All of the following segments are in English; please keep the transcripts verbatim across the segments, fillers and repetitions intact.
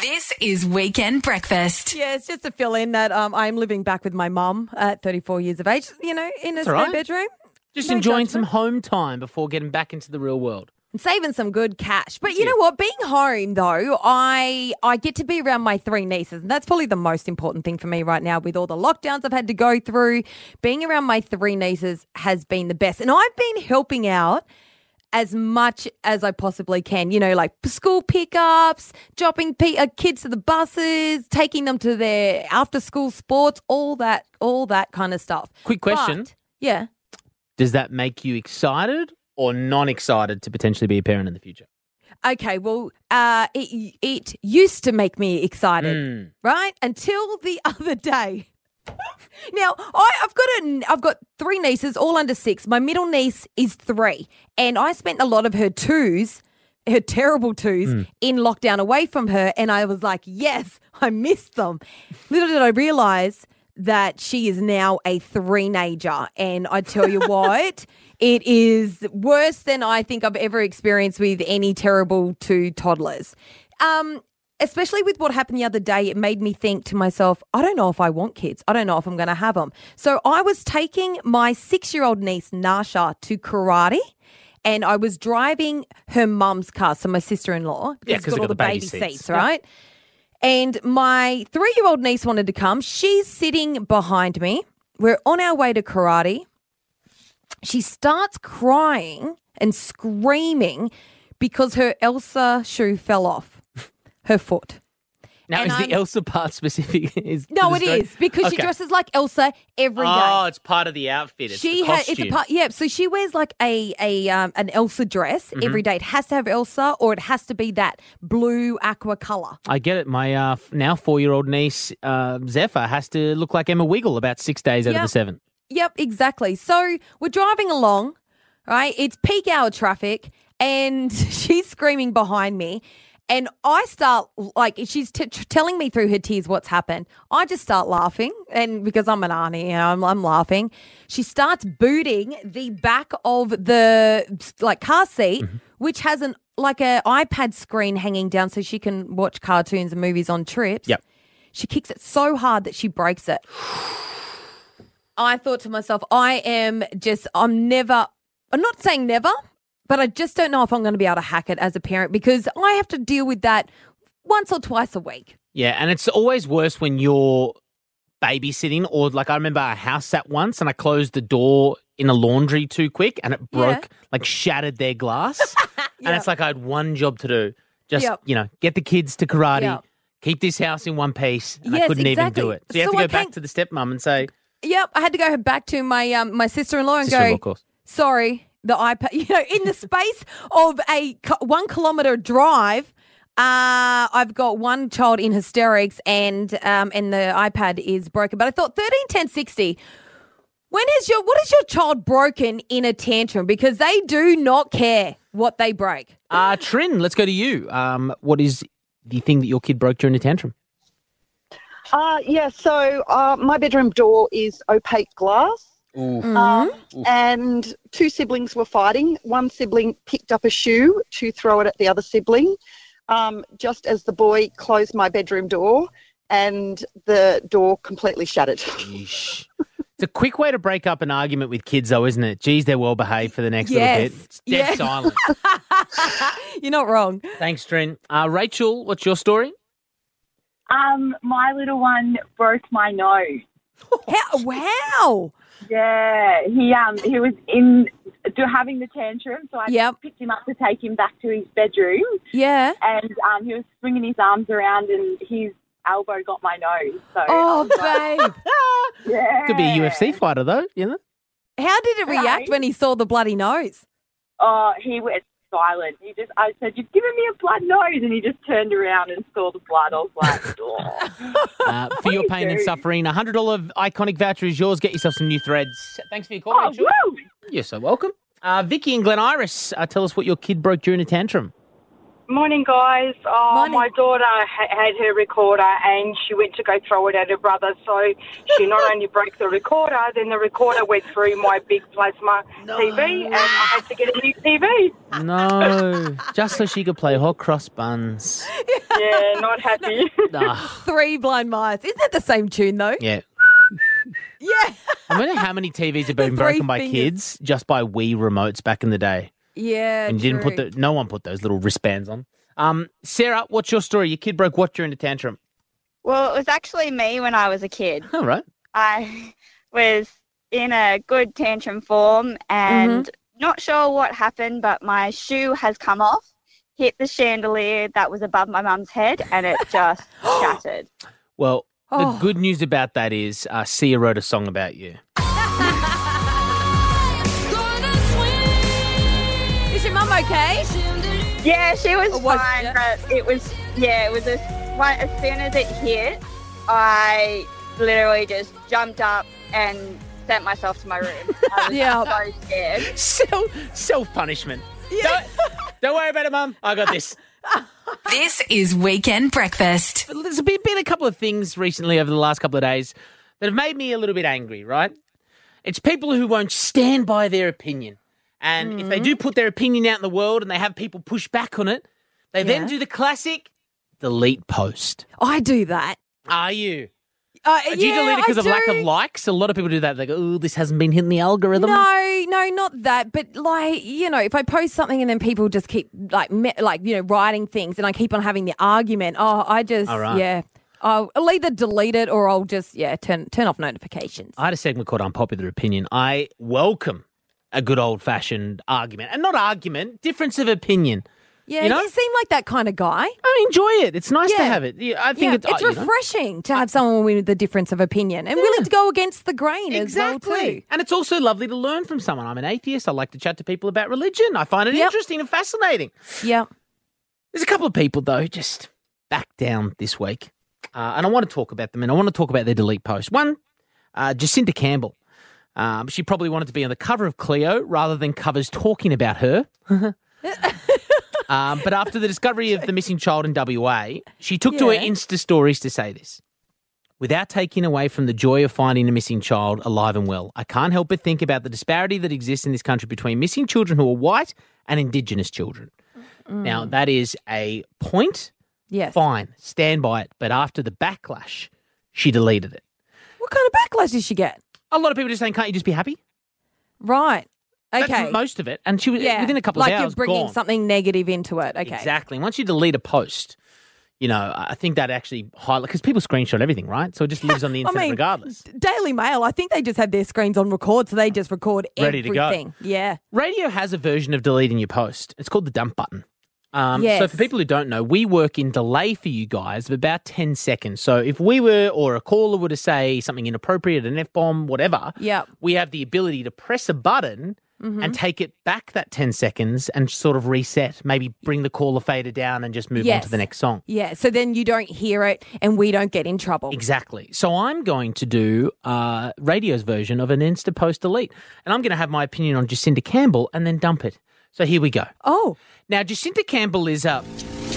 This is Weekend Breakfast. Yeah, it's just to fill in that um, I'm living back with my mum at thirty-four years of age, you know, in a That's all right. spare bedroom. Just No enjoying judgment. some home time before getting back into the real world. And saving some good cash. But Thank you you. know what? Being home, though, I I get to be around my three nieces. And that's probably the most important thing for me right now with all the lockdowns I've had to go through. Being around my three nieces has been the best. And I've been helping out as much as I possibly can, you know, like school pickups, dropping pe- uh, kids to the buses, taking them to their after school sports, all that, all that kind of stuff. Quick question. But, yeah. Does that make you excited or non-excited to potentially be a parent in the future? Okay, well, uh, it, it used to make me excited, Mm. right? Until the other day. Now, I, I've got a, I've got three nieces, all under six. My middle niece is three, and I spent a lot of her twos, her terrible twos, in lockdown away from her, and I was like, yes, I missed them. Little did I realise that she is now a three-nager, and I tell you what, it is worse than I think I've ever experienced with any terrible two toddlers. Um, especially with what happened the other day, it made me think to myself, I don't know if I want kids. I don't know if I'm going to have them. So I was taking my six-year-old niece, Nasha, to karate, and I was driving her mum's car, so my sister-in-law, Yeah, it's 'cause got we've all got the the baby baby seats, seats. right? And my three-year-old niece wanted to come. She's sitting behind me. We're on our way to karate. She starts crying and screaming because her Elsa shoe fell off her foot. Now, And is I'm- the Elsa part specific? Is No, to it the story? is because she Okay. dresses like Elsa every day. Oh, it's part of the outfit. It's She the has costume. it's a part, yeah. So she wears like a a um, an Elsa dress Mm-hmm. every day. It has to have Elsa, or it has to be that blue aqua color. I get it. My uh, f- now four-year-old niece, uh, Zephyr, has to look like Emma Wiggle about six days out Yep. of the seven. Yep, exactly. So we're driving along, right? It's peak hour traffic, and she's screaming behind me. And I start, like, she's t- t- telling me through her tears what's happened. I just start laughing, and because I'm an auntie, you know, I'm, I'm laughing. She starts booting the back of the, like, car seat, Mm-hmm. which has an, like, a iPad screen hanging down so she can watch cartoons and movies on trips. Yep. She kicks it so hard that she breaks it. I thought to myself, I am just, I'm never, I'm not saying never, but I just don't know if I'm going to be able to hack it as a parent because I have to deal with that once or twice a week. Yeah, and it's always worse when you're babysitting or like I remember I house sat once and I closed the door in a laundry too quick and it broke, Yeah. like shattered their glass. And Yep. it's like I had one job to do. Just, Yep. you know, get the kids to karate, Yep. keep this house in one piece. And I Yes, couldn't even do exactly. it. So you have So to I go back came- to the stepmom and say, Yep, I had to go back to my um, my sister-in-law and sister-in-law, go, of course. sorry, the iPad, you know, in the space of a co- one kilometre drive, uh, I've got one child in hysterics and um, and the iPad is broken. But I thought thirteen ten sixty, when is your, what is your child broken in a tantrum? Because they do not care what they break. Uh, Trin, let's go to you. Um, what is the thing that your kid broke during a tantrum? Uh, yeah, so uh, my bedroom door is opaque glass. Mm-hmm. Um, and two siblings were fighting. One sibling picked up a shoe to throw it at the other sibling, um, just as the boy closed my bedroom door, and the door completely shattered. Yeesh. It's a quick way to break up an argument with kids, though, isn't it? Geez, they're well behaved for the next Yes. little bit. It's dead Yeah. silent. You're not wrong. Thanks, Trin. Uh, Rachel, what's your story? Um, my little one broke my nose. How, wow. Yeah, he um he was in to having the tantrum, so I Yep. picked him up to take him back to his bedroom, Yeah. and um he was swinging his arms around, and his elbow got my nose. So Oh, babe. yeah, Could be a U F C fighter, though, you know? How did it react Right. when he saw the bloody nose? Oh, he went silent. He just I said, "You've given me a blood nose," and he just turned around and saw the blood. I was like, oh. Uh, for your do you pain and do? suffering, a one hundred dollars iconic voucher is yours. Get yourself some new threads. Thanks for your call, oh, Rachel. woo! You're so welcome. Uh, Vicky and Glen Iris, uh, tell us what your kid broke during a tantrum. Morning, guys. Oh, Morning. My daughter ha- had her recorder and she went to go throw it at her brother. So she not only broke the recorder, then the recorder went through my big plasma T V and I had to get a new T V. No, just so she could play hot cross buns. Yeah, not happy. Ah, Three blind mice. Isn't that the same tune though? yeah. Yeah. I wonder how many T Vs have been The three broken by fingers. kids just by Wii remotes back in the day. Yeah. And you didn't put true. the, no one put those little wristbands on. Um, Sarah, what's your story? Your kid broke what during a tantrum? Well, it was actually me when I was a kid. All right. I was in a good tantrum form and not sure what happened, but my shoe has come off, hit the chandelier that was above my mum's head, and it just shattered. Well, the Oh. good news about that is uh, Sia wrote a song about you. Is your mum okay? Yeah, she was Oh, was- fine, yeah. but it was, yeah, it was a, right, as soon as it hit, I literally just jumped up and sent myself to my room. I was Yeah. so scared. Self, self-punishment. Don't, don't worry about it, Mum. I got this. This is Weekend Breakfast. There's been, been a couple of things recently over the last couple of days that have made me a little bit angry, right? It's people who won't stand by their opinion. And if they do put their opinion out in the world and they have people push back on it, they then Yeah. do the classic delete post. I do that. Are you? Uh, Do you yeah, delete it because I of lack do. of likes? A lot of people do that. They go, oh, this hasn't been hitting the algorithm. No, no, not that. But like, you know, if I post something and then people just keep like, me, like you know, writing things, and I keep on having the argument. Oh, I just, All right. yeah, I'll, I'll either delete it or I'll just, yeah, turn turn off notifications. I had a segment called Unpopular Opinion. I welcome a good old-fashioned argument. And not argument, difference of opinion. Yeah, you know? you seem like that kind of guy. I enjoy it. It's nice to Yeah. have it. Yeah, I think Yeah, it's, it's uh, you know. refreshing to have someone with a difference of opinion and willing to go against the grain as well too. And it's also lovely to learn from someone. I'm an atheist. I like to chat to people about religion. I find it Yep. interesting and fascinating. Yeah. There's a couple of people, though, who just back down this week. Uh, and I want to talk about them, and I want to talk about their delete post. One, uh, Jacinta Campbell. Um, she probably wanted to be on the cover of Clio rather than covers talking about her. um, but after the discovery of the missing child in W A, she took to her Yeah. Insta stories to say this. Without taking away from the joy of finding a missing child alive and well, I can't help but think about the disparity that exists in this country between missing children who are white and Indigenous children. Now, that is a point. Yes. Fine, stand by it. But after the backlash, she deleted it. What kind of backlash did she get? A lot of people just saying, can't you just be happy? Right. Okay. That's most of it. And she was yeah. within a couple like of hours you're bringing gone. something negative into it. Okay. Exactly. Once you delete a post, you know, I think that actually highlights, because people screenshot everything, right? So it just lives on the internet mean, regardless. Daily Mail, I think they just have their screens on record, so they just record Ready to go. everything. Yeah. Radio has a version of deleting your post. It's called the dump button. Um, So Yes. for people who don't know, we work in delay for you guys of about ten seconds. So if we were, or a caller were to say something inappropriate, an F-bomb, whatever, Yep. we have the ability to press a button Mm-hmm. and take it back that ten seconds and sort of reset, maybe bring the caller fader down and just move on Yes. to the next song. Yeah. So then you don't hear it and we don't get in trouble. Exactly. So I'm going to do uh, radio's version of an Insta post delete, and I'm going to have my opinion on Jacinta Campbell and then dump it. So here we go. Oh. Now, Jacinta Campbell is up.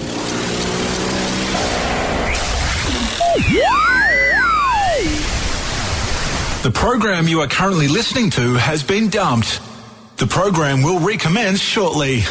The program you are currently listening to has been dumped. The program will recommence shortly. Just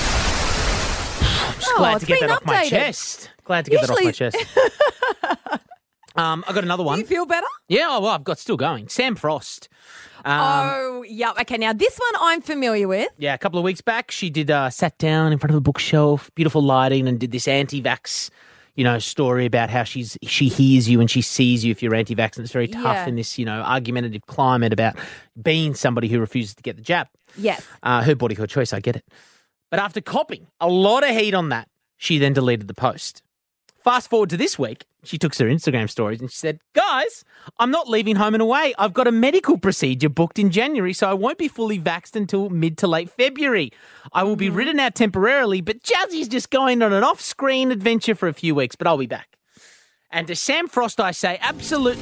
Oh, glad it's to get been that off my updated. chest. Glad to get that off my Usually- chest. um, I got another Do one. you feel better? Yeah, oh, well, I've got still going. Sam Frost. Um, oh, yeah. Okay. Now, this one I'm familiar with. Yeah, a couple of weeks back, she did uh, sat down in front of a bookshelf, beautiful lighting, and did this anti-vax, you know, story about how she's she hears you and she sees you if you're anti-vax, and it's very tough Yeah. in this, you know, argumentative climate about being somebody who refuses to get the jab. Yes. Uh, her body, her choice. I get it. But after copping a lot of heat on that, she then deleted the post. Fast forward to this week, she took to her Instagram stories and she said, guys, I'm not leaving home and away. I've got a medical procedure booked in January, so I won't be fully vaxxed until mid to late February. I will be ridden out temporarily, but Jazzy's just going on an off-screen adventure for a few weeks, but I'll be back. And to Sam Frost, I say, absolute...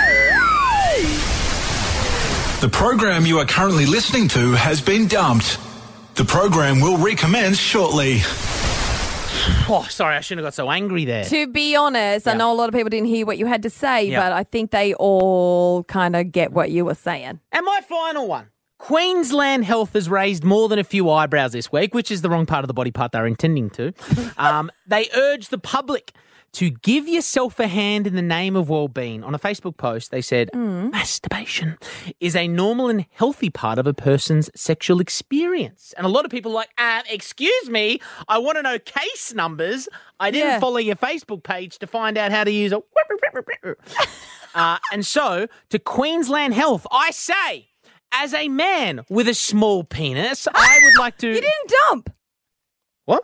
The program you are currently listening to has been dumped. The program will recommence shortly. Oh, sorry, I shouldn't have got so angry there. To be honest, I Yeah. know a lot of people didn't hear what you had to say, Yeah. but I think they all kind of get what you were saying. And my final one. Queensland Health has raised more than a few eyebrows this week, which is the wrong part of the body part they're intending to. Um, they urge the public to give yourself a hand in the name of well-being. On a Facebook post, they said, masturbation is a normal and healthy part of a person's sexual experience. And a lot of people are like, uh, excuse me, I want to know case numbers. I didn't Yeah. follow your Facebook page to find out how to use a... uh, and so, to Queensland Health, I say... As a man with a small penis, I would like to... You didn't dump. What?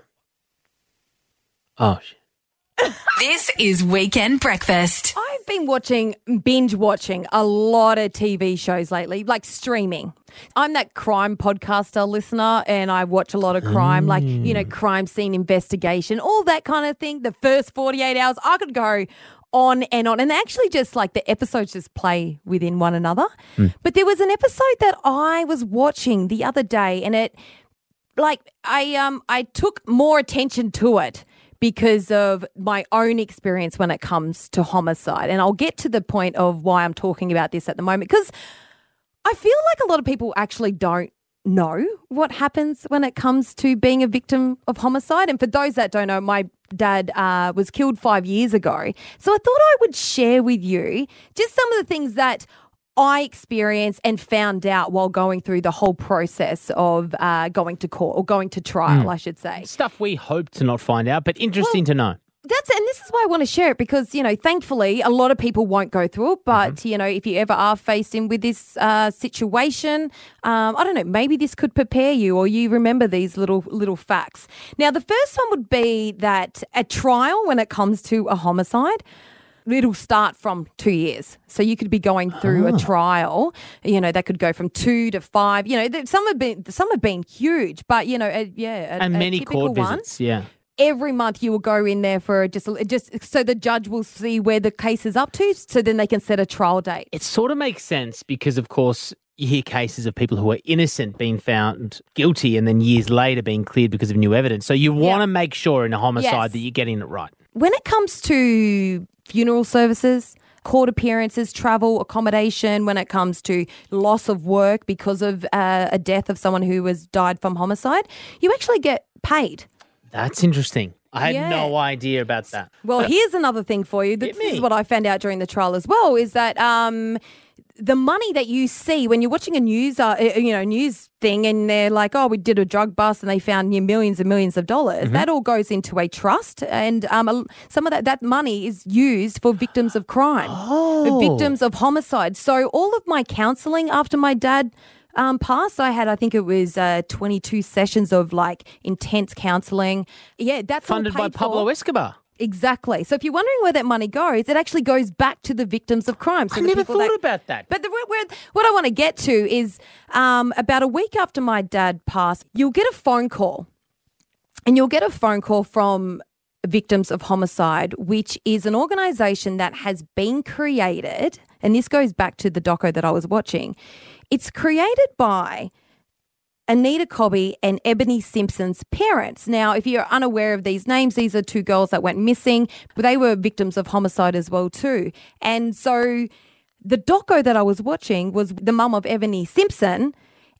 Oh, shit. This is Weekend Breakfast. I've been watching, binge watching a lot of T V shows lately, like streaming. I'm that crime podcaster listener and I watch a lot of crime, like, you know, crime scene investigation, all that kind of thing. The first forty-eight hours, I could go on and on. And they actually just like the episodes just play within one another. But there was an episode that I was watching the other day and it, like, I um I took more attention to it because of my own experience when it comes to homicide. And I'll get to the point of why I'm talking about this at the moment because I feel like a lot of people actually don't know what happens when it comes to being a victim of homicide. And for those that don't know, my dad uh, was killed five years ago. So I thought I would share with you just some of the things that I experienced and found out while going through the whole process of uh, going to court or going to trial, I should say. Stuff we hope to not find out, but interesting to know. That's and this is why I want to share it because, you know, thankfully a lot of people won't go through it. But, Mm-hmm. you know, if you ever are faced in with this uh, situation, um, I don't know, maybe this could prepare you or you remember these little little facts. Now, the first one would be that a trial when it comes to a homicide, it'll start from two years. So you could be going through Ah. a trial, you know, that could go from two to five. You know, th- some have been some have been huge, but, you know, a, yeah. A, And a many typical court one. visits, yeah. Every month you will go in there for just just so the judge will see where the case is up to, so then they can set a trial date. It sort of makes sense because, of course, you hear cases of people who are innocent being found guilty and then years later being cleared because of new evidence. So you want to make sure in a homicide Yes. that you're getting it right. When it comes to funeral services, court appearances, travel, accommodation, when it comes to loss of work because of uh, a death of someone who has died from homicide, you actually get paid. That's interesting. I had Yeah. no idea about that. Well, here's another thing for you. This Hit me. is what I found out during the trial as well, is that um, the money that you see when you're watching a news, uh, uh, you know, news thing and they're like, oh, we did a drug bust and they found you know, millions and millions of dollars, Mm-hmm. that all goes into a trust and um, a- some of that, that money is used for victims of crime, Oh. victims of homicide. So all of my counselling after my dad Um, past, I had, I think it was uh, twenty-two sessions of like intense counselling. Yeah, that's all Funded by paid Pablo for. Escobar. Exactly. So if you're wondering where that money goes, it actually goes back to the victims of crime. So I the never people thought that- about that. But the, where, what I want to get to is um, about a week after my dad passed, you'll get a phone call. And you'll get a phone call from Victims of Homicide, which is an organisation that has been created, and this goes back to the doco that I was watching. It's created by Anita Cobby and Ebony Simpson's parents. Now, if you're unaware of these names, these are two girls that went missing, but they were victims of homicide as well too. And so the doco that I was watching was the mum of Ebony Simpson,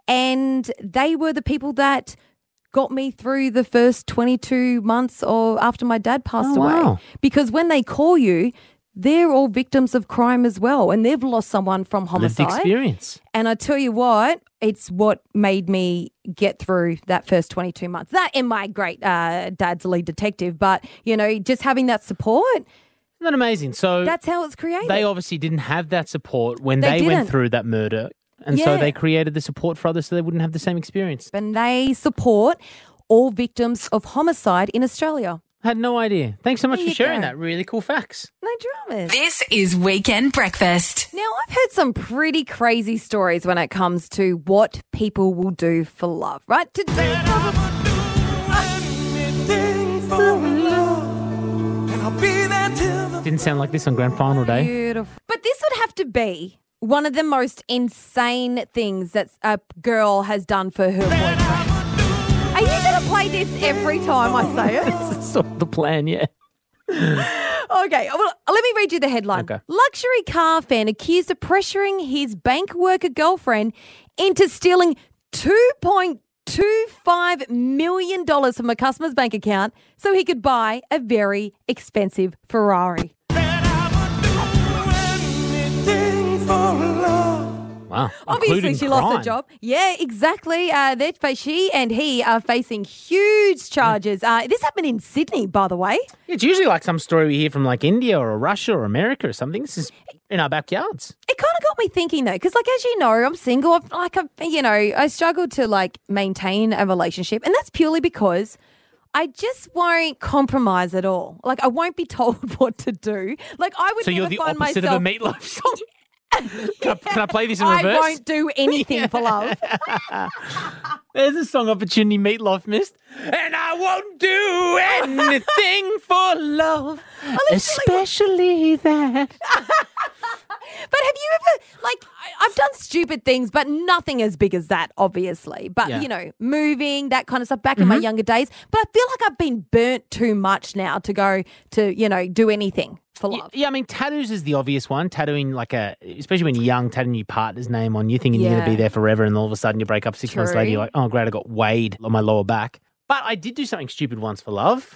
and they were the people that got me through the first twenty-two months or after my dad passed Oh, away. wow. Because when they call you, they're all victims of crime as well, and they've lost someone from Lived homicide. experience. And I tell you what, it's what made me get through that first twenty-two months. That and my great uh, dad's lead detective. But, you know, just having that support, Isn't that amazing? So that's how it's created. they obviously didn't have that support when They they, went didn't. through that murder. And so Yeah. they created the support for others so they wouldn't have the same experience. and they support all victims of homicide in Australia. I had no idea. Thanks so much There for you sharing go. that. Really cool facts. No dramas. This is Weekend Breakfast. Now, I've heard some pretty crazy stories when it comes to what people will do for love, right? To do Didn't sound like this on grand final day. Beautiful. But this would have to be one of the most insane things that a girl has done for her boyfriend. you going to play this every time I say it? That's sort of the plan, yeah. Okay, well, let me read you the headline. Okay. Luxury car fan accused of pressuring his bank worker girlfriend into stealing two point two five million dollars from a customer's bank account so he could buy a very expensive Ferrari. Wow. Obviously, including she lost her crime. job. Yeah, exactly. Uh, they're, fa- she and he are facing huge charges. Uh, this happened in Sydney, by the way. It's usually like some story we hear from like India or Russia or America or something. This is in our backyards. It kind of got me thinking, though, because, like, as you know, I'm single. I've, like, I've, you know, I struggle to, like, maintain a relationship. And that's purely because I just won't compromise at all. Like, I won't be told what to do. Like, I would So never you're the find opposite myself... of a meatloaf song. Can I, can I play this in I reverse? won't do anything for love. There's a song opportunity Meatloaf missed. And I won't do anything for love, especially that. But have you ever, like, I- I've done stupid things, but nothing as big as that, obviously. But, Yeah. you know, moving, that kind of stuff back in my younger days. But I feel like I've been burnt too much now to go to, you know, do anything for Yeah, love. yeah, I mean, tattoos is the obvious one. Tattooing, like a, especially when you're young, tattooing your partner's name on you, thinking you're going Yeah. to be there forever, and all of a sudden you break up six months True. later, you're like, oh, great, I got weighed on my lower back. But I did do something stupid once for love.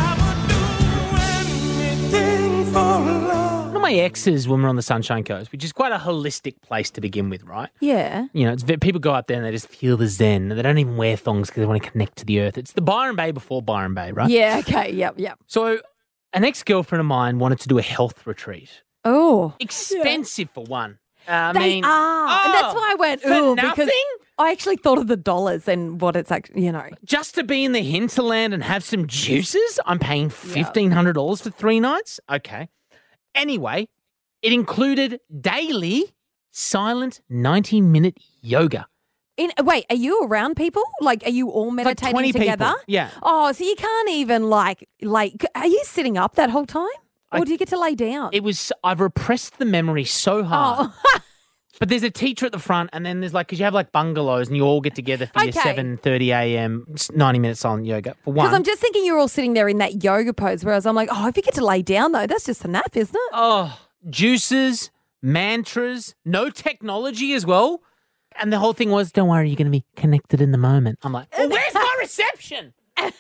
One of my exes, when we were on the Sunshine Coast, which is quite a holistic place to begin with, right? Yeah. You know, it's, ve- people go up there and they just feel the zen. They don't even wear thongs because they want to connect to the earth. It's the Byron Bay before Byron Bay, right? Yeah, okay, yep, yep. So an ex-girlfriend of mine wanted to do a health retreat. Oh. Expensive for one. Uh, I They mean, are. and that's oh, why I went, for ooh, because nothing? I actually thought of the dollars and what it's actually, you know. Just to be in the hinterland and have some juices, I'm paying fifteen hundred dollars for three nights? Okay. Anyway, it included daily silent ninety-minute yoga. In, wait, are you around people? Like, are you all like meditating twenty together? people. Yeah. Oh, so you can't even, like, like, are you sitting up that whole time? Or I- do you get to lay down? It was, I've repressed the memory so hard. oh, But there's a teacher at the front, and then there's like, because you have like bungalows and you all get together for your Okay. seven thirty a.m. ninety minute silent yoga for one. because I'm just thinking you're all sitting there in that yoga pose, whereas I'm like, oh, if you get to lay down, though, that's just a nap, isn't it? Oh, juices, mantras, no technology as well. And the whole thing was, don't worry, you're going to be connected in the moment. I'm like, well, where's my reception?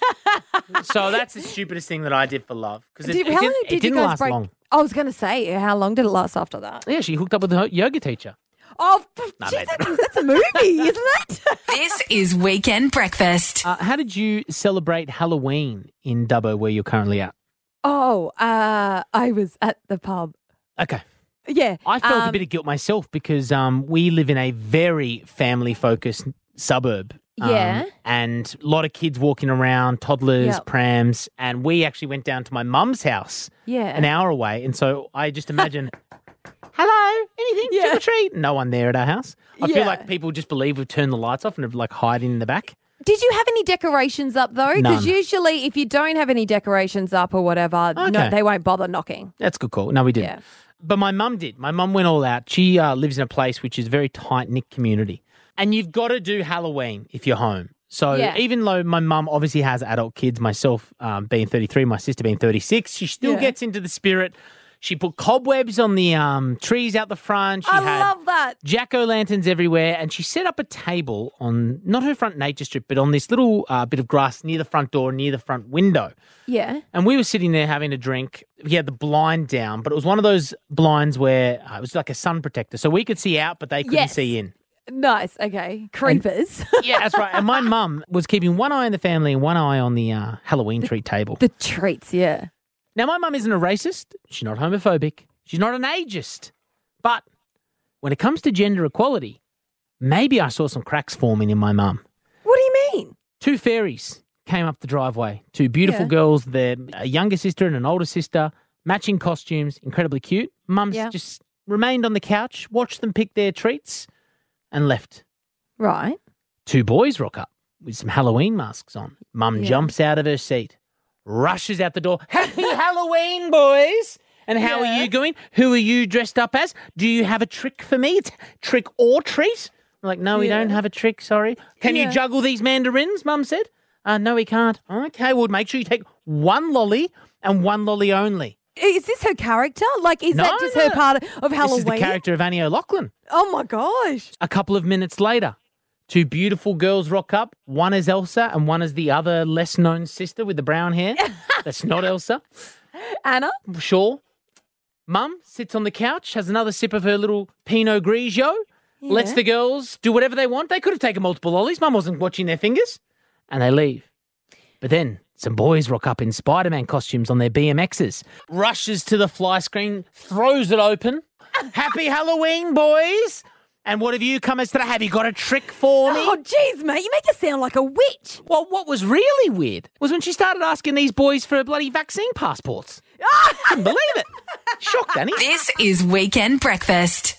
So that's the stupidest thing that I did for love. Because it, Did- it how didn't, long it did you didn't guys last break? long. I was going to say, how long did it last after that? Yeah, she hooked up with a yoga teacher. Oh, Nah, geez, mate. that- that's a movie, isn't it? This is Weekend Breakfast. Uh, how did you celebrate Halloween in Dubbo where you're currently at? Oh, uh, I was at the pub. Okay. Yeah. I felt a um, bit of guilt myself because um, we live in a very family-focused suburb. Um, Yeah. And a lot of kids walking around, toddlers, Yep. prams. And we actually went down to my mum's house Yeah. an hour away. And so I just imagine, hello, anything, Yeah. trick or treat? No one there at our house. I Yeah. feel like people just believe we've turned the lights off and are like hiding in the back. Did you have any decorations up though? Because None. usually, if you don't have any decorations up or whatever, no, Okay. they won't bother knocking. That's a good call. No, we didn't. Yeah. But my mum did. My mum went all out. She uh, lives in a place which is a very tight-knit community. And you've got to do Halloween if you're home. So Yeah. even though my mum obviously has adult kids, myself um, being thirty-three, my sister being thirty-six, she still Yeah. gets into the spirit. She put cobwebs on the um, trees out the front. She I had love that. jack-o'-lanterns everywhere, and she set up a table on, not her front nature strip, but on this little uh, bit of grass near the front door, near the front window. Yeah. And we were sitting there having a drink. We had the blind down, but it was one of those blinds where uh, it was like a sun protector. So we could see out, but they couldn't Yes. see in. Nice. Okay. Creepers. Yeah, that's right. And my mum was keeping one eye on the family and one eye on the uh, Halloween treat table. the treats. Yeah. Now, my mum isn't a racist. She's not homophobic. She's not an ageist. But when it comes to gender equality, maybe I saw some cracks forming in my mum. What do you mean? Two fairies came up the driveway. Two beautiful Yeah. girls. They're a younger sister and an older sister. Matching costumes. Incredibly cute. Mum's Yeah. just remained on the couch, watched them pick their treats, and left. Right. Two boys rock up with some Halloween masks on. Mum Yeah. jumps out of her seat, rushes out the door. Happy Halloween, boys! And how Yeah. are you going? Who are you dressed up as? Do you have a trick for me? It's trick or treat? I'm like, no, we Yeah. don't have a trick, sorry. Can Yeah. you juggle these mandarins? Mum said. Uh, no, he can't. Okay, well, make sure you take one lolly and one lolly only. Is this her character? Like, is No, that just no. her part of Halloween? This is the character of Annie O'Loughlin. Oh, my gosh. A couple of minutes later, two beautiful girls rock up. One is Elsa and one is the other less-known sister with the brown hair. That's not Elsa. Anna? Sure. Mum sits on the couch, has another sip of her little Pinot Grigio, Yeah. lets the girls do whatever they want. They could have taken multiple lollies. Mum wasn't watching their fingers. And they leave. But then some boys rock up in Spider-Man costumes on their B M Xs, rushes to the fly screen, throws it open. Happy Halloween, boys. And what have you come as today? Have you got a trick for me? Oh, jeez, mate. You make her sound like a witch. Well, what was really weird was when she started asking these boys for bloody vaccine passports. Couldn't believe it. Shocked, Annie. This is Weekend Breakfast.